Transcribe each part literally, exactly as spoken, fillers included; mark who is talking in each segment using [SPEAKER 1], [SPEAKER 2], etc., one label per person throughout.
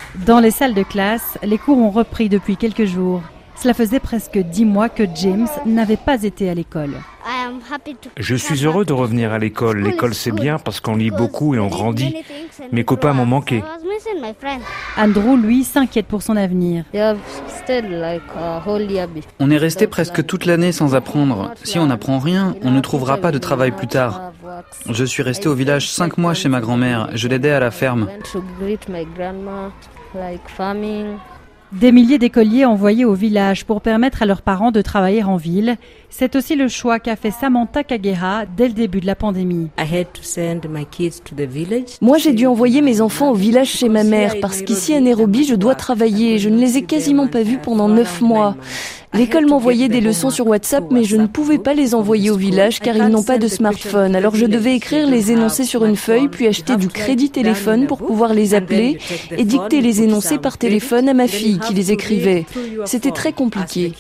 [SPEAKER 1] Dans les salles de classe, les cours ont repris depuis quelques jours. Cela faisait presque dix mois que James n'avait pas été à l'école.
[SPEAKER 2] Je suis heureux de revenir à l'école. L'école c'est bien parce qu'on lit beaucoup et on grandit. Mes copains m'ont manqué.
[SPEAKER 1] Andrew, lui, s'inquiète pour son avenir.
[SPEAKER 3] On est resté presque toute l'année sans apprendre. Si on n'apprend rien, on ne trouvera pas de travail plus tard. Je suis resté au village cinq mois chez ma grand-mère. Je l'aidais à la ferme.
[SPEAKER 1] Des milliers d'écoliers envoyés au village pour permettre à leurs parents de travailler en ville. C'est aussi le choix qu'a fait Samantha Kagera dès le début de la pandémie.
[SPEAKER 4] Moi, j'ai dû envoyer mes enfants au village chez ma mère parce qu'ici à Nairobi, je dois travailler. Je ne les ai quasiment pas vus pendant neuf mois. L'école m'envoyait des leçons sur WhatsApp, mais je ne pouvais pas les envoyer au village car ils n'ont pas de smartphone. Alors je devais écrire les énoncés sur une feuille, puis acheter du crédit téléphone pour pouvoir les appeler et dicter les énoncés par téléphone à ma fille qui les écrivait. C'était très compliqué.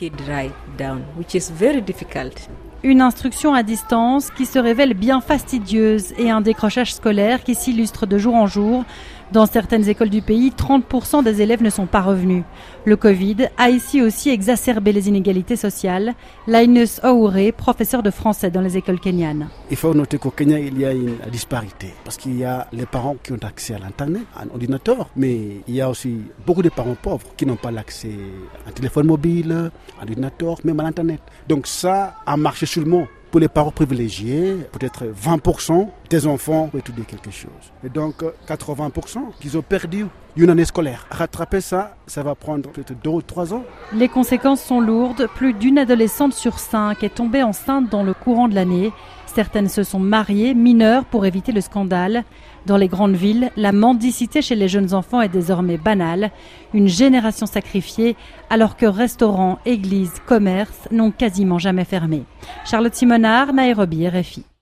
[SPEAKER 1] Une instruction à distance qui se révèle bien fastidieuse et un décrochage scolaire qui s'illustre de jour en jour. Dans certaines écoles du pays, trente pour cent des élèves ne sont pas revenus. Le Covid a ici aussi exacerbé les inégalités sociales. Linus Oure, professeur de français dans les écoles kenyanes.
[SPEAKER 5] Il faut noter qu'au Kenya, il y a une disparité. Parce qu'il y a les parents qui ont accès à l'Internet, à un ordinateur, mais il y a aussi beaucoup de parents pauvres qui n'ont pas l'accès à un téléphone mobile, à un ordinateur, même à l'Internet. Donc ça a marché seulement. Pour les parents privilégiés, peut-être vingt pour cent des enfants ont étudié quelque chose. Et donc quatre-vingts pour cent qu'ils ont perdu une année scolaire. Rattraper ça, ça va prendre peut-être deux ou trois ans.
[SPEAKER 1] Les conséquences sont lourdes. Plus d'une adolescente sur cinq est tombée enceinte dans le courant de l'année. Certaines se sont mariées mineures pour éviter le scandale. Dans les grandes villes, la mendicité chez les jeunes enfants est désormais banale. Une génération sacrifiée alors que restaurants, églises, commerces n'ont quasiment jamais fermé. Charlotte Simonard, Nairobi, R F I.